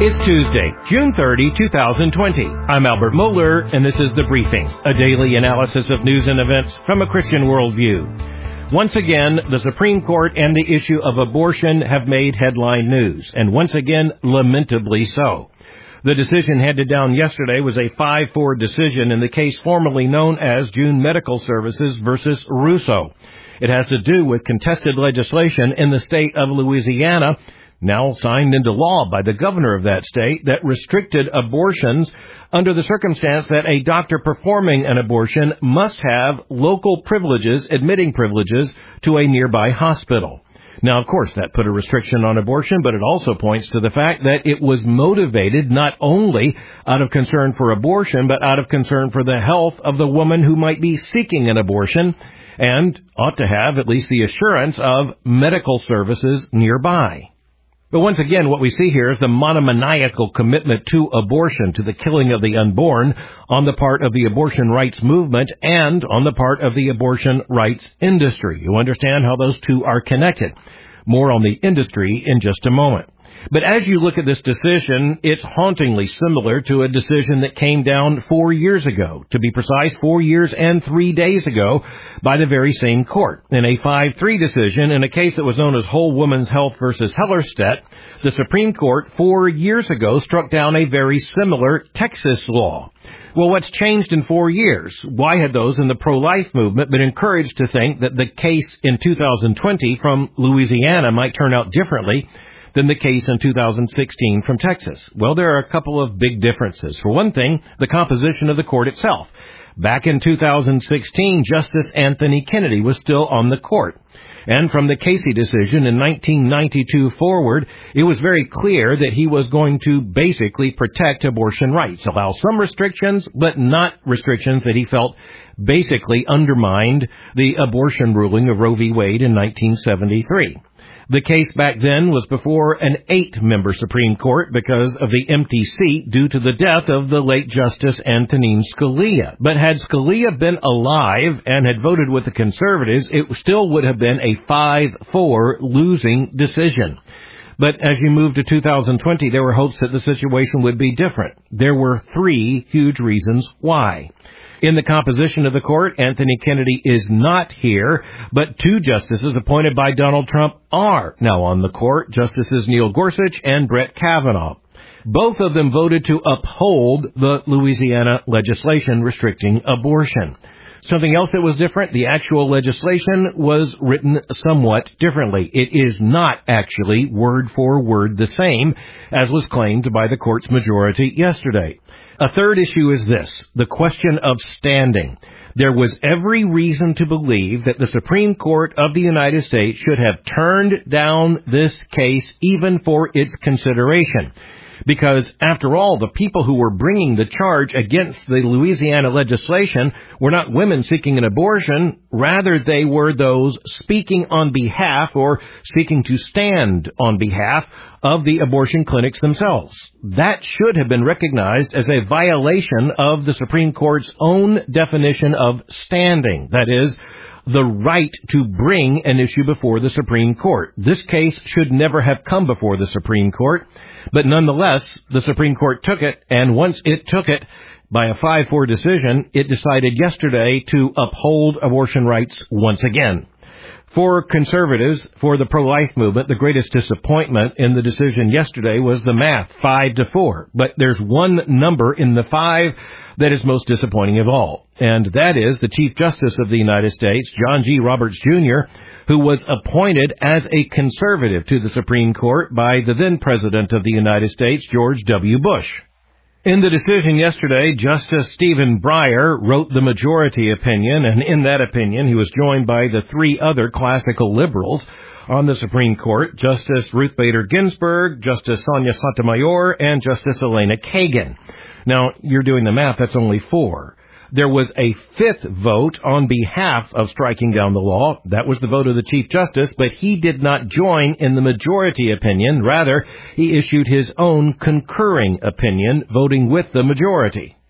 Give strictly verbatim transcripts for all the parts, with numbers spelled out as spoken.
It's Tuesday, June thirtieth, twenty twenty. I'm Albert Mohler, and this is The Briefing, a daily analysis of news and events from a Christian worldview. Once again, the Supreme Court and the issue of abortion have made headline news, and once again, lamentably so. The decision handed down yesterday was a five four decision in the case formerly known as June Medical Services versus Russo. It has to do with contested legislation in the state of Louisiana, now signed into law by the governor of that state, that restricted abortions under the circumstance that a doctor performing an abortion must have local privileges, admitting privileges, to a nearby hospital. Now, of course, that put a restriction on abortion, but it also points to the fact that it was motivated not only out of concern for abortion, but out of concern for the health of the woman who might be seeking an abortion and ought to have at least the assurance of medical services nearby. But once again, what we see here is the monomaniacal commitment to abortion, to the killing of the unborn, on the part of the abortion rights movement and on the part of the abortion rights industry. You understand how those two are connected. More on the industry in just a moment. But as you look at this decision, it's hauntingly similar to a decision that came down four years ago, to be precise, four years and three days ago, by the very same court. In a five three decision in a case that was known as Whole Woman's Health versus Hellerstedt, the Supreme Court four years ago struck down a very similar Texas law. Well, what's changed in four years? Why had those in the pro-life movement been encouraged to think that the case in two thousand twenty from Louisiana might turn out differently than the case in two thousand sixteen from Texas? Well, there are a couple of big differences. For one thing, the composition of the court itself. Back in two thousand sixteen, Justice Anthony Kennedy was still on the court. And from the Casey decision in nineteen ninety-two forward, it was very clear that he was going to basically protect abortion rights, allow some restrictions, but not restrictions that he felt basically undermined the abortion ruling of Roe v. Wade in nineteen seventy-three. The case back then was before an eight-member Supreme Court because of the empty seat due to the death of the late Justice Antonin Scalia. But had Scalia been alive and had voted with the conservatives, it still would have been a five four losing decision. But as you move to two thousand twenty, there were hopes that the situation would be different. There were three huge reasons why. In the composition of the court, Anthony Kennedy is not here, but two justices appointed by Donald Trump are now on the court, Justices Neil Gorsuch and Brett Kavanaugh. Both of them voted to uphold the Louisiana legislation restricting abortion. Something else that was different, the actual legislation was written somewhat differently. It is not actually word for word the same as was claimed by the court's majority yesterday. A third issue is this, the question of standing. There was every reason to believe that the Supreme Court of the United States should have turned down this case even for its consideration. Because, after all, the people who were bringing the charge against the Louisiana legislation were not women seeking an abortion. Rather, they were those speaking on behalf or seeking to stand on behalf of the abortion clinics themselves. That should have been recognized as a violation of the Supreme Court's own definition of standing. That is, the right to bring an issue before the Supreme Court. This case should never have come before the Supreme Court, but nonetheless, the Supreme Court took it, and once it took it, by a five four decision, it decided yesterday to uphold abortion rights once again. For conservatives, for the pro-life movement, the greatest disappointment in the decision yesterday was the math, five to four. But there's one number in the five that is most disappointing of all, and that is the Chief Justice of the United States, John G. Roberts, Junior, who was appointed as a conservative to the Supreme Court by the then President of the United States, George W. Bush. In the decision yesterday, Justice Stephen Breyer wrote the majority opinion, and in that opinion, he was joined by the three other classical liberals on the Supreme Court, Justice Ruth Bader Ginsburg, Justice Sonia Sotomayor, and Justice Elena Kagan. Now, you're doing the math, that's only four. There was a fifth vote on behalf of striking down the law. That was the vote of the Chief Justice, but he did not join in the majority opinion. Rather, he issued his own concurring opinion, voting with the majority.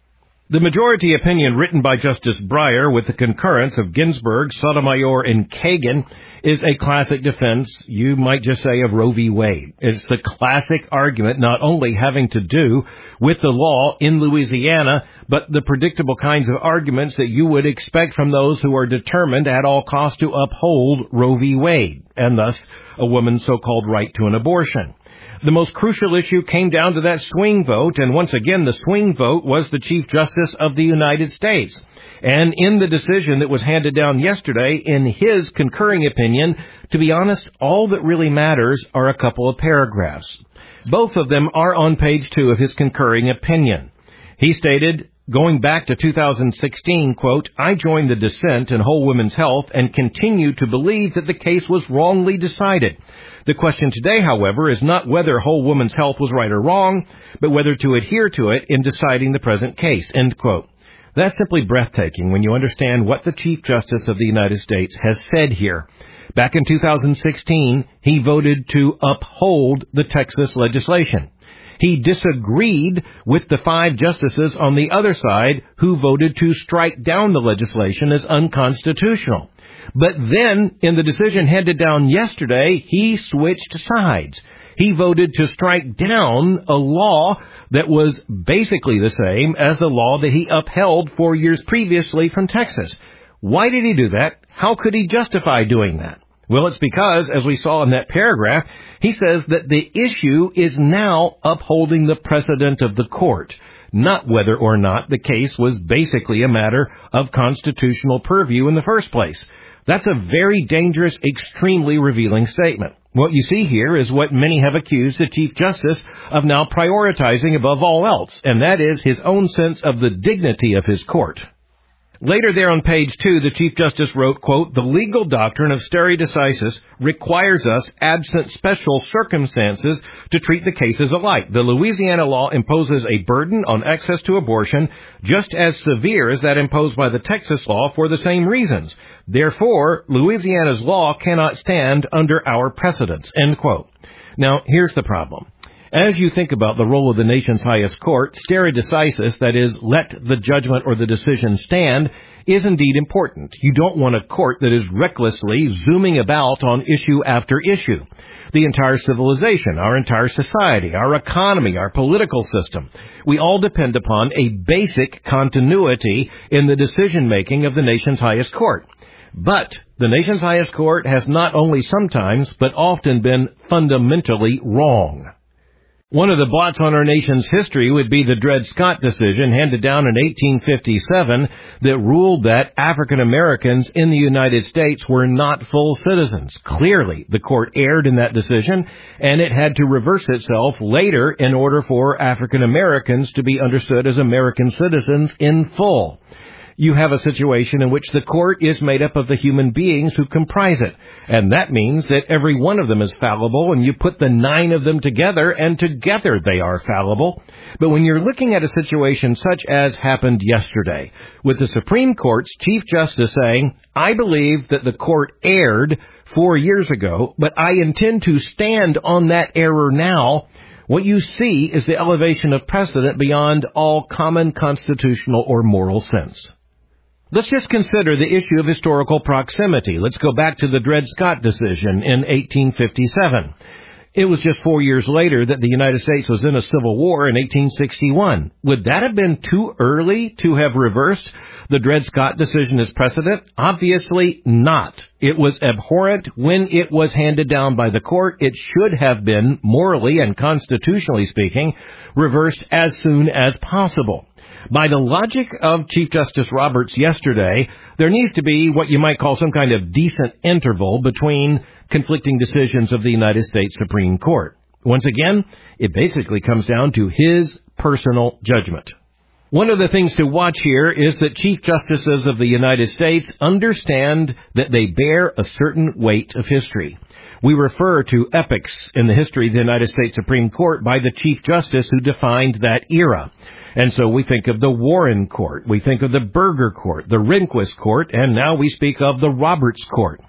The majority opinion written by Justice Breyer with the concurrence of Ginsburg, Sotomayor, and Kagan is a classic defense, you might just say, of Roe v. Wade. It's the classic argument not only having to do with the law in Louisiana, but the predictable kinds of arguments that you would expect from those who are determined at all costs to uphold Roe v. Wade, and thus a woman's so-called right to an abortion. The most crucial issue came down to that swing vote, and once again, the swing vote was the Chief Justice of the United States. And in the decision that was handed down yesterday, in his concurring opinion, to be honest, all that really matters are a couple of paragraphs. Both of them are on page two of his concurring opinion. He stated, going back to two thousand sixteen, quote, I joined the dissent in Whole Women's Health and continue to believe that the case was wrongly decided. The question today, however, is not whether Whole Woman's Health was right or wrong, but whether to adhere to it in deciding the present case, end quote. That's simply breathtaking when you understand what the Chief Justice of the United States has said here. Back in two thousand sixteen, he voted to uphold the Texas legislation. He disagreed with the five justices on the other side who voted to strike down the legislation as unconstitutional. But then, in the decision handed down yesterday, he switched sides. He voted to strike down a law that was basically the same as the law that he upheld four years previously from Texas. Why did he do that? How could he justify doing that? Well, it's because, as we saw in that paragraph, he says that the issue is now upholding the precedent of the court, not whether or not the case was basically a matter of constitutional purview in the first place. That's a very dangerous, extremely revealing statement. What you see here is what many have accused the Chief Justice of now prioritizing above all else, and that is his own sense of the dignity of his court. Later there on page two, the Chief Justice wrote, quote, the legal doctrine of stare decisis requires us, absent special circumstances, to treat the cases alike. The Louisiana law imposes a burden on access to abortion just as severe as that imposed by the Texas law for the same reasons. Therefore, Louisiana's law cannot stand under our precedents, end quote. Now, here's the problem. As you think about the role of the nation's highest court, stare decisis, that is, let the judgment or the decision stand, is indeed important. You don't want a court that is recklessly zooming about on issue after issue. The entire civilization, our entire society, our economy, our political system, we all depend upon a basic continuity in the decision-making of the nation's highest court. But the nation's highest court has not only sometimes, but often been fundamentally wrong. One of the blots on our nation's history would be the Dred Scott decision handed down in eighteen fifty-seven that ruled that African Americans in the United States were not full citizens. Clearly, the court erred in that decision, and it had to reverse itself later in order for African Americans to be understood as American citizens in full. You have a situation in which the court is made up of the human beings who comprise it. And that means that every one of them is fallible, and you put the nine of them together, and together they are fallible. But when you're looking at a situation such as happened yesterday, with the Supreme Court's Chief Justice saying, I believe that the court erred four years ago, but I intend to stand on that error now, what you see is the elevation of precedent beyond all common constitutional or moral sense. Let's just consider the issue of historical proximity. Let's go back to the Dred Scott decision in eighteen fifty-seven. It was just four years later that the United States was in a civil war in eighteen sixty-one. Would that have been too early to have reversed the Dred Scott decision as precedent? Obviously not. It was abhorrent when it was handed down by the court. It should have been, morally and constitutionally speaking, reversed as soon as possible. By the logic of Chief Justice Roberts yesterday, there needs to be what you might call some kind of decent interval between conflicting decisions of the United States Supreme Court. Once again, it basically comes down to his personal judgment. One of the things to watch here is that Chief Justices of the United States understand that they bear a certain weight of history. We refer to epochs in the history of the United States Supreme Court by the Chief Justice who defined that era. And so we think of the Warren Court, we think of the Burger Court, the Rehnquist Court, and now we speak of the Roberts Court.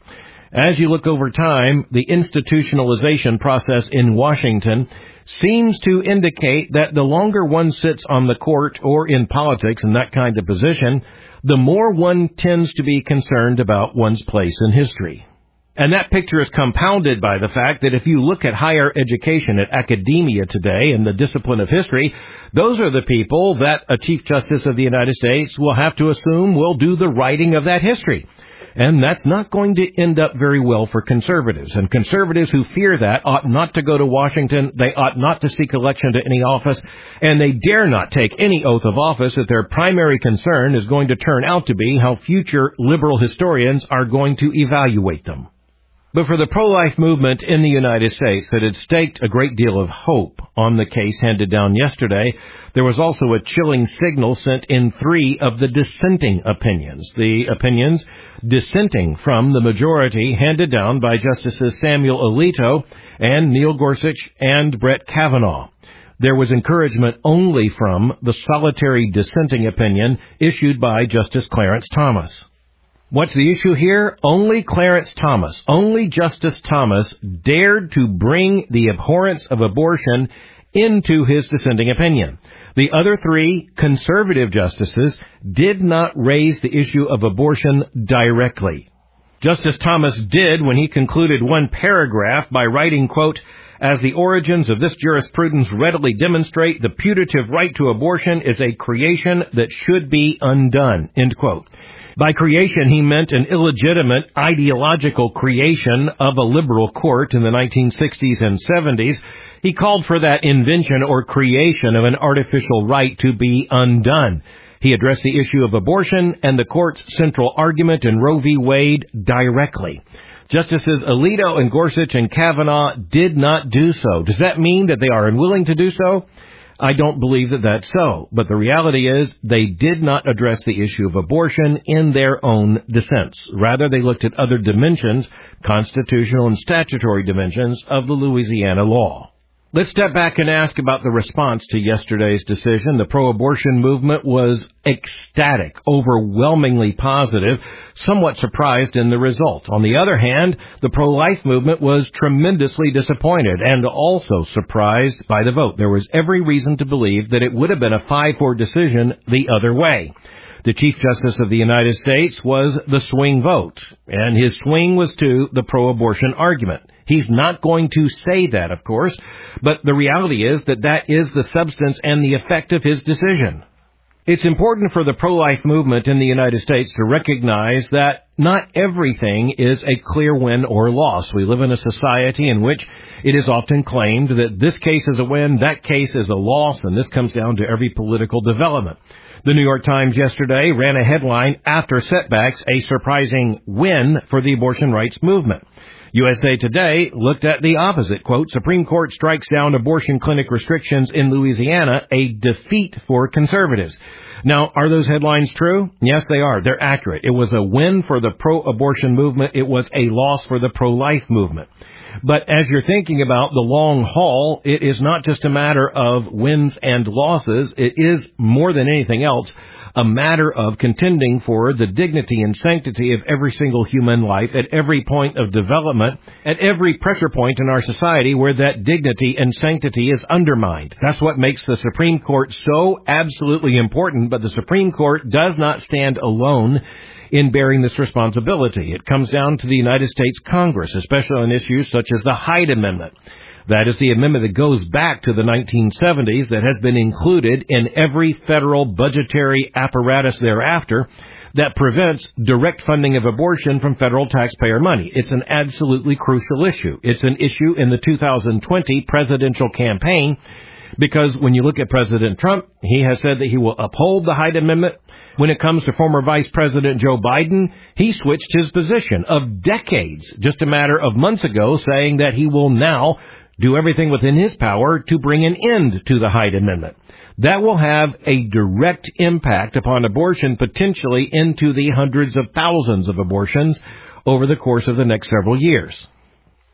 As you look over time, the institutionalization process in Washington seems to indicate that the longer one sits on the court or in politics in that kind of position, the more one tends to be concerned about one's place in history. And that picture is compounded by the fact that if you look at higher education, at academia today and the discipline of history, those are the people that a Chief Justice of the United States will have to assume will do the writing of that history. And that's not going to end up very well for conservatives. And conservatives who fear that ought not to go to Washington. They ought not to seek election to any office. And they dare not take any oath of office if their primary concern is going to turn out to be how future liberal historians are going to evaluate them. But for the pro-life movement in the United States that had staked a great deal of hope on the case handed down yesterday, there was also a chilling signal sent in three of the dissenting opinions. The opinions dissenting from the majority handed down by Justices Samuel Alito and Neil Gorsuch and Brett Kavanaugh. There was encouragement only from the solitary dissenting opinion issued by Justice Clarence Thomas. What's the issue here? Only Clarence Thomas, only Justice Thomas dared to bring the abhorrence of abortion into his dissenting opinion. The other three conservative justices did not raise the issue of abortion directly. Justice Thomas did when he concluded one paragraph by writing, quote, "As the origins of this jurisprudence readily demonstrate, the putative right to abortion is a creation that should be undone," end quote. By creation, he meant an illegitimate ideological creation of a liberal court in the nineteen sixties and seventies. He called for that invention or creation of an artificial right to be undone. He addressed the issue of abortion and the court's central argument in Roe v. Wade directly. Justices Alito and Gorsuch and Kavanaugh did not do so. Does that mean that they are unwilling to do so? I don't believe that that's so, but the reality is they did not address the issue of abortion in their own dissents. Rather, they looked at other dimensions, constitutional and statutory dimensions of the Louisiana law. Let's step back and ask about the response to yesterday's decision. The pro-abortion movement was ecstatic, overwhelmingly positive, somewhat surprised in the result. On the other hand, the pro-life movement was tremendously disappointed and also surprised by the vote. There was every reason to believe that it would have been a five four decision the other way. The Chief Justice of the United States was the swing vote, and his swing was to the pro-abortion argument. He's not going to say that, of course, but the reality is that that is the substance and the effect of his decision. It's important for the pro-life movement in the United States to recognize that not everything is a clear win or loss. We live in a society in which it is often claimed that this case is a win, that case is a loss, and this comes down to every political development. The New York Times yesterday ran a headline, "After Setbacks, a Surprising Win for the Abortion Rights Movement." U S A Today looked at the opposite, quote, "Supreme Court strikes down abortion clinic restrictions in Louisiana, a defeat for conservatives." Now, are those headlines true? Yes, they are. They're accurate. It was a win for the pro-abortion movement. It was a loss for the pro-life movement. But as you're thinking about the long haul, it is not just a matter of wins and losses. It is, more than anything else, a matter of contending for the dignity and sanctity of every single human life at every point of development, at every pressure point in our society where that dignity and sanctity is undermined. That's what makes the Supreme Court so absolutely important, but the Supreme Court does not stand alone in bearing this responsibility. It comes down to the United States Congress, especially on issues such as the Hyde Amendment. That is the amendment that goes back to the nineteen seventies that has been included in every federal budgetary apparatus thereafter that prevents direct funding of abortion from federal taxpayer money. It's an absolutely crucial issue. It's an issue in the two thousand twenty presidential campaign because when you look at President Trump, he has said that he will uphold the Hyde Amendment. When it comes to former Vice President Joe Biden, he switched his position of decades just a matter of months ago, saying that he will now do everything within his power to bring an end to the Hyde Amendment. That will have a direct impact upon abortion, potentially into the hundreds of thousands of abortions over the course of the next several years.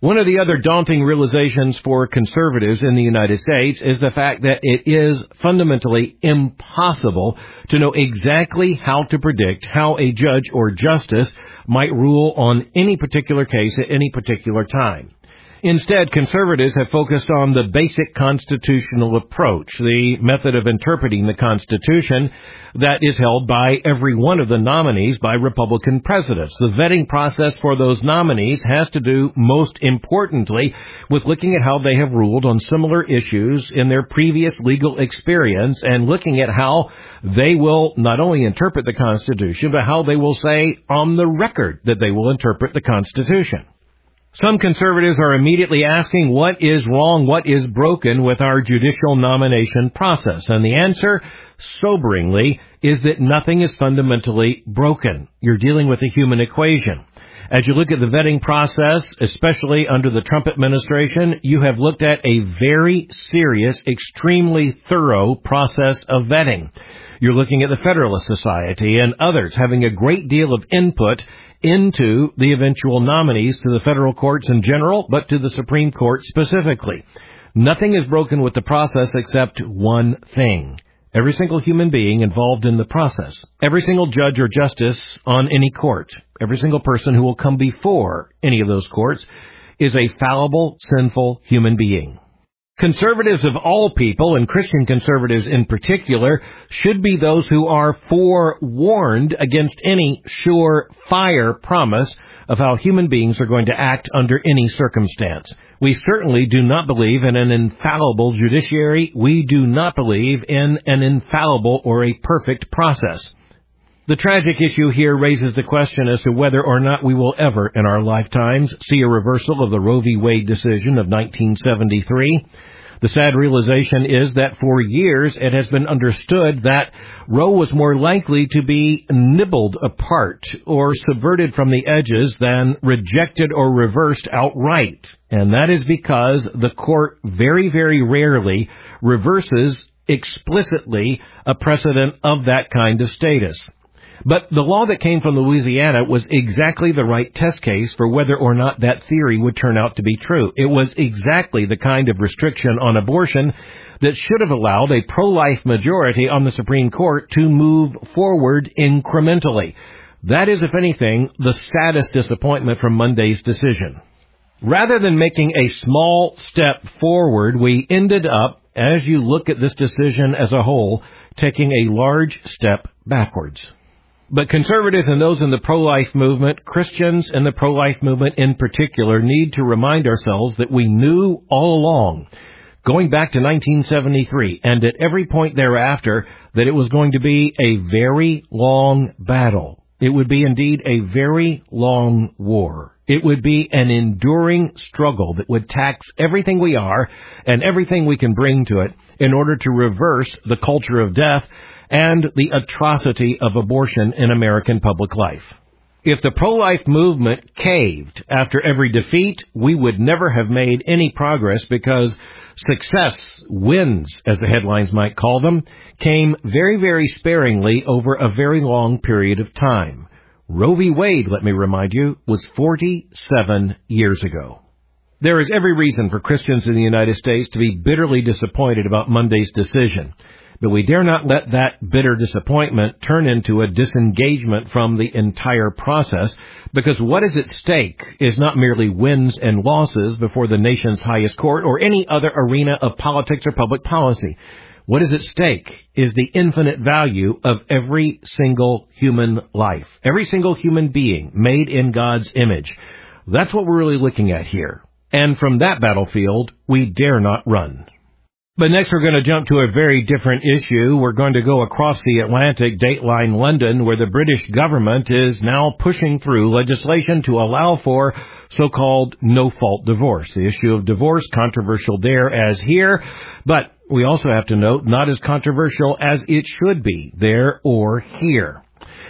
One of the other daunting realizations for conservatives in the United States is the fact that it is fundamentally impossible to know exactly how to predict how a judge or justice might rule on any particular case at any particular time. Instead, conservatives have focused on the basic constitutional approach, the method of interpreting the Constitution that is held by every one of the nominees by Republican presidents. The vetting process for those nominees has to do, most importantly, with looking at how they have ruled on similar issues in their previous legal experience and looking at how they will not only interpret the Constitution, but how they will say on the record that they will interpret the Constitution. Some conservatives are immediately asking what is wrong, what is broken with our judicial nomination process. And the answer, soberingly, is that nothing is fundamentally broken. You're dealing with a human equation. As you look at the vetting process, especially under the Trump administration, you have looked at a very serious, extremely thorough process of vetting. You're looking at the Federalist Society and others having a great deal of input into the eventual nominees to the federal courts in general, but to the Supreme Court specifically. Nothing is broken with the process except one thing. Every single human being involved in the process, every single judge or justice on any court, every single person who will come before any of those courts is a fallible, sinful human being. Conservatives of all people, and Christian conservatives in particular, should be those who are forewarned against any sure-fire promise of how human beings are going to act under any circumstance. We certainly do not believe in an infallible judiciary. We do not believe in an infallible or a perfect process. The tragic issue here raises the question as to whether or not we will ever in our lifetimes see a reversal of the Roe v. Wade decision of nineteen seventy-three. The sad realization is that for years it has been understood that Roe was more likely to be nibbled apart or subverted from the edges than rejected or reversed outright. And that is because the court very, very rarely reverses explicitly a precedent of that kind of status. But the law that came from Louisiana was exactly the right test case for whether or not that theory would turn out to be true. It was exactly the kind of restriction on abortion that should have allowed a pro-life majority on the Supreme Court to move forward incrementally. That is, if anything, the saddest disappointment from Monday's decision. Rather than making a small step forward, we ended up, as you look at this decision as a whole, taking a large step backwards. But conservatives and those in the pro-life movement, Christians in the pro-life movement in particular, need to remind ourselves that we knew all along, going back to nineteen seventy-three, and at every point thereafter, that it was going to be a very long battle. It would be indeed a very long war. It would be an enduring struggle that would tax everything we are and everything we can bring to it in order to reverse the culture of death and the atrocity of abortion in American public life. If the pro-life movement caved after every defeat, we would never have made any progress because success, wins, as the headlines might call them, came very, very sparingly over a very long period of time. Roe v. Wade, let me remind you, was forty-seven years ago. There is every reason for Christians in the United States to be bitterly disappointed about Monday's decision. But we dare not let that bitter disappointment turn into a disengagement from the entire process, because what is at stake is not merely wins and losses before the nation's highest court or any other arena of politics or public policy. What is at stake is the infinite value of every single human life, every single human being made in God's image. That's what we're really looking at here. And from that battlefield, we dare not run. But next we're going to jump to a very different issue. We're going to go across the Atlantic, Dateline London, where the British government is now pushing through legislation to allow for so-called no-fault divorce. The issue of divorce, controversial there as here, but we also have to note not as controversial as it should be there or here.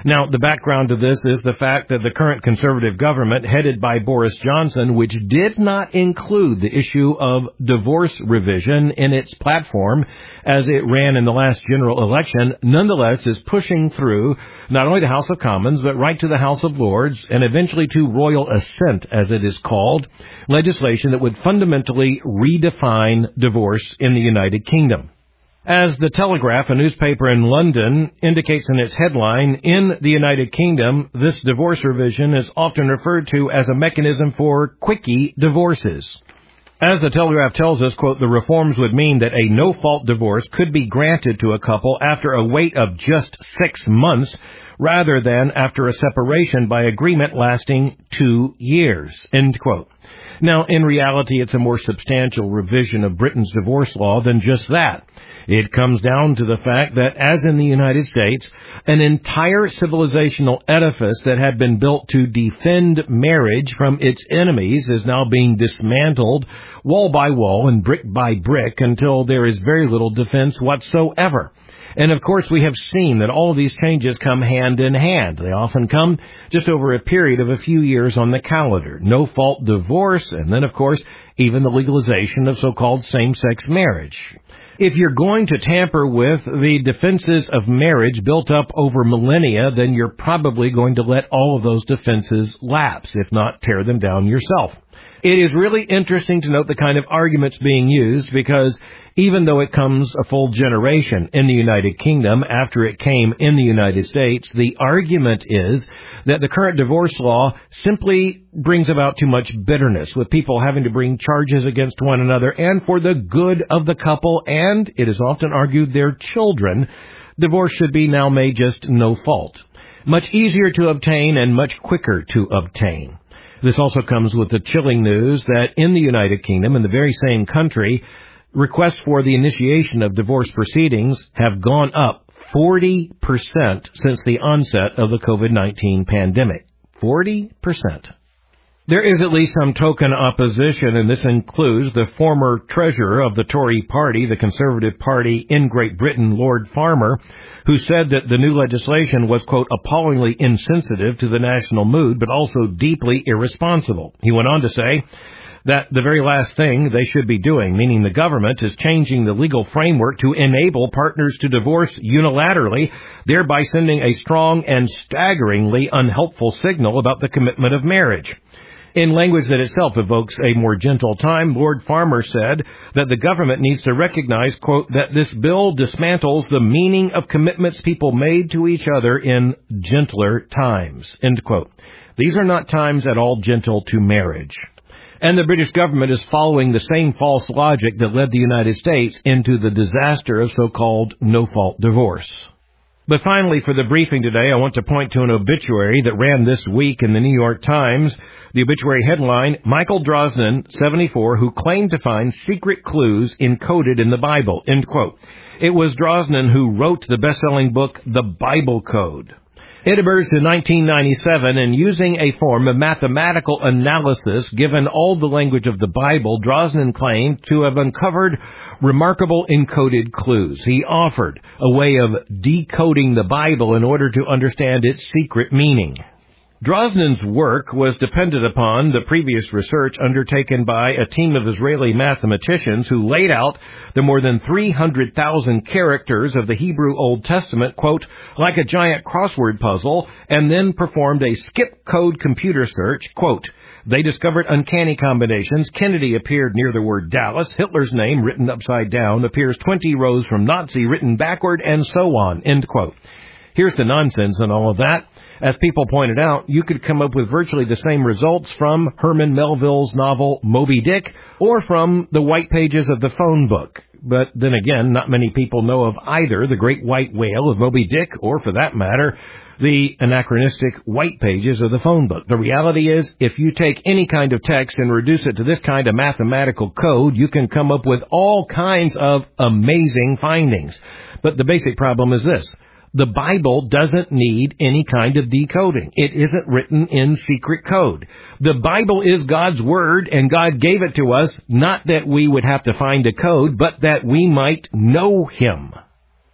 Now, the background to this is the fact that the current conservative government, headed by Boris Johnson, which did not include the issue of divorce revision in its platform as it ran in the last general election, nonetheless is pushing through not only the House of Commons, but right to the House of Lords, and eventually to royal assent, as it is called, legislation that would fundamentally redefine divorce in the United Kingdom. As the Telegraph, a newspaper in London, indicates in its headline, in the United Kingdom, this divorce revision is often referred to as a mechanism for quickie divorces. As the Telegraph tells us, quote, the reforms would mean that a no-fault divorce could be granted to a couple after a wait of just six months, rather than after a separation by agreement lasting two years, end quote. Now, in reality, it's a more substantial revision of Britain's divorce law than just that. It comes down to the fact that, as in the United States, an entire civilizational edifice that had been built to defend marriage from its enemies is now being dismantled wall by wall and brick by brick until there is very little defense whatsoever. And of course, we have seen that all of these changes come hand in hand. They often come just over a period of a few years on the calendar. No-fault divorce, and then, of course, even the legalization of so-called same-sex marriage. If you're going to tamper with the defenses of marriage built up over millennia, then you're probably going to let all of those defenses lapse, if not tear them down yourself. It is really interesting to note the kind of arguments being used because even though it comes a full generation in the United Kingdom after it came in the United States, the argument is that the current divorce law simply brings about too much bitterness, with people having to bring charges against one another, and for the good of the couple, and it is often argued their children, divorce should be now made just no fault. Much easier to obtain and much quicker to obtain. This also comes with the chilling news that in the United Kingdom, in the very same country, requests for the initiation of divorce proceedings have gone up forty percent since the onset of the COVID nineteen pandemic. forty percent. There is at least some token opposition, and this includes the former treasurer of the Tory party, the Conservative Party in Great Britain, Lord Farmer, who said that the new legislation was, quote, appallingly insensitive to the national mood, but also deeply irresponsible. He went on to say that the very last thing they should be doing, meaning the government, is changing the legal framework to enable partners to divorce unilaterally, thereby sending a strong and staggeringly unhelpful signal about the commitment of marriage. In language that itself evokes a more gentle time, Lord Farmer said that the government needs to recognize, quote, that this bill dismantles the meaning of commitments people made to each other in gentler times, end quote. These are not times at all gentle to marriage. And the British government is following the same false logic that led the United States into the disaster of so-called no-fault divorce. But finally, for the briefing today, I want to point to an obituary that ran this week in the New York Times. The obituary headline, Michael Drosnin, seventy-four, who claimed to find secret clues encoded in the Bible, end quote. It was Drosnin who wrote the best-selling book, The Bible Code. It emerged in nineteen ninety-seven, and using a form of mathematical analysis given all the language of the Bible, Drosnin claimed to have uncovered remarkable encoded clues. He offered a way of decoding the Bible in order to understand its secret meaning. Drosnin's work was dependent upon the previous research undertaken by a team of Israeli mathematicians who laid out the more than three hundred thousand characters of the Hebrew Old Testament, quote, like a giant crossword puzzle, and then performed a skip code computer search, quote. They discovered uncanny combinations. Kennedy appeared near the word Dallas. Hitler's name, written upside down, appears twenty rows from Nazi, written backward, and so on, end quote. Here's the nonsense in all of that. As people pointed out, you could come up with virtually the same results from Herman Melville's novel Moby Dick or from the white pages of the phone book. But then again, not many people know of either the great white whale of Moby Dick or, for that matter, the anachronistic white pages of the phone book. The reality is, if you take any kind of text and reduce it to this kind of mathematical code, you can come up with all kinds of amazing findings. But the basic problem is this. The Bible doesn't need any kind of decoding. It isn't written in secret code. The Bible is God's Word, and God gave it to us, not that we would have to find a code, but that we might know Him.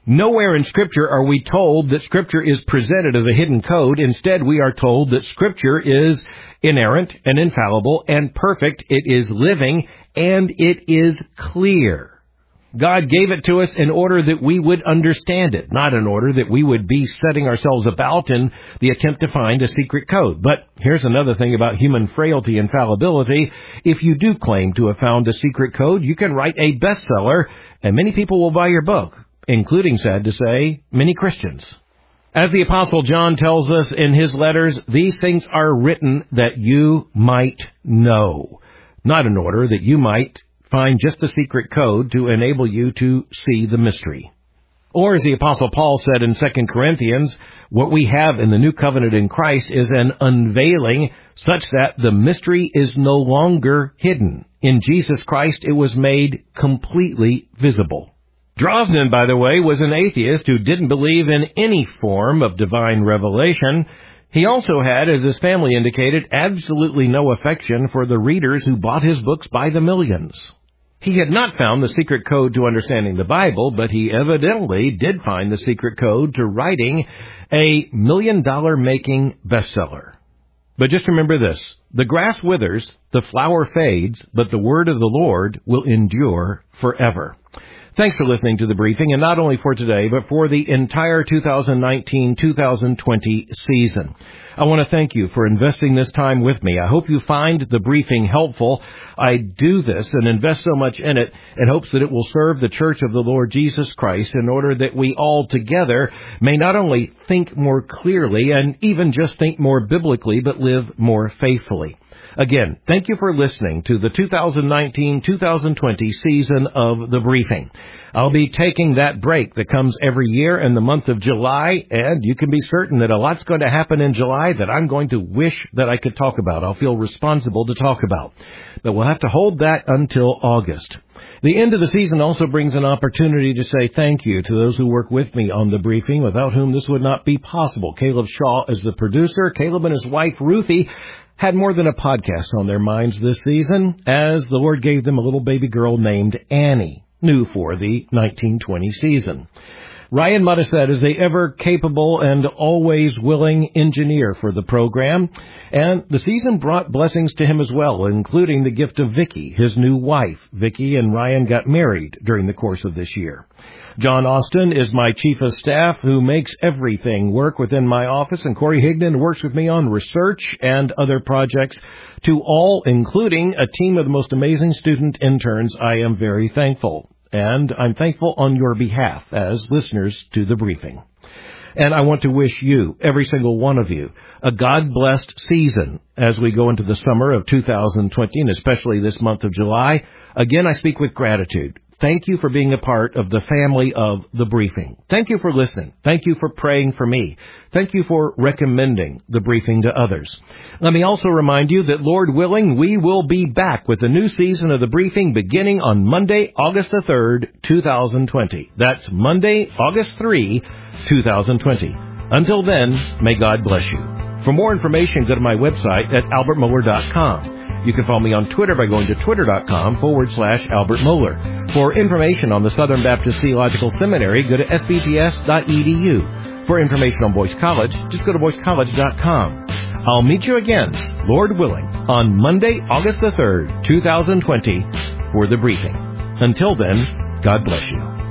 Nowhere in Scripture are we told that Scripture is presented as a hidden code. Instead, we are told that Scripture is inerrant and infallible and perfect. It is living and it is clear. God gave it to us in order that we would understand it, not in order that we would be setting ourselves about in the attempt to find a secret code. But here's another thing about human frailty and fallibility. If you do claim to have found a secret code, you can write a bestseller, and many people will buy your book, including, sad to say, many Christians. As the Apostle John tells us in his letters, these things are written that you might know, not in order that you might find just the secret code to enable you to see the mystery. Or as the Apostle Paul said in Second Corinthians, what we have in the new covenant in Christ is an unveiling such that the mystery is no longer hidden. In Jesus Christ, it was made completely visible. Drosnin, by the way, was an atheist who didn't believe in any form of divine revelation. He also had, as his family indicated, absolutely no affection for the readers who bought his books by the millions. He had not found the secret code to understanding the Bible, but he evidently did find the secret code to writing a million-dollar-making bestseller. But just remember this, the grass withers, the flower fades, but the word of the Lord will endure forever. Thanks for listening to the briefing, and not only for today, but for the entire two thousand nineteen two thousand twenty season. I want to thank you for investing this time with me. I hope you find the briefing helpful. I do this and invest so much in it in hopes that it will serve the Church of the Lord Jesus Christ in order that we all together may not only think more clearly and even just think more biblically, but live more faithfully. Again, thank you for listening to the two thousand nineteen two thousand twenty season of The Briefing. I'll be taking that break that comes every year in the month of July, and you can be certain that a lot's going to happen in July that I'm going to wish that I could talk about. I'll feel responsible to talk about. But we'll have to hold that until August. The end of the season also brings an opportunity to say thank you to those who work with me on The Briefing, without whom this would not be possible. Caleb Shaw is the producer. Caleb and his wife, Ruthie, had more than a podcast on their minds this season, as the Lord gave them a little baby girl named Annie, new for the nineteen twenty season. Ryan Modisette is the ever-capable and always willing engineer for the program, and the season brought blessings to him as well, including the gift of Vicki, his new wife. Vicki and Ryan got married during the course of this year. John Austin is my chief of staff, who makes everything work within my office, and Corey Higdon works with me on research and other projects. To all, including a team of the most amazing student interns, I am very thankful. And I'm thankful on your behalf as listeners to The Briefing. And I want to wish you, every single one of you, a God-blessed season as we go into the summer of two thousand twenty, and especially this month of July. Again, I speak with gratitude. Thank you for being a part of the family of The Briefing. Thank you for listening. Thank you for praying for me. Thank you for recommending The Briefing to others. Let me also remind you that, Lord willing, we will be back with the new season of The Briefing beginning on Monday, August the third, two thousand twenty. That's Monday, August third, two thousand twenty. Until then, may God bless you. For more information, go to my website at albert mohler dot com. You can follow me on Twitter by going to twitter.com forward slash Albert Mohler. For information on the Southern Baptist Theological Seminary, go to s b t s dot e d u. For information on Boyce College, just go to boyce college dot com. I'll meet you again, Lord willing, on Monday, August the third, two thousand twenty, for The Briefing. Until then, God bless you.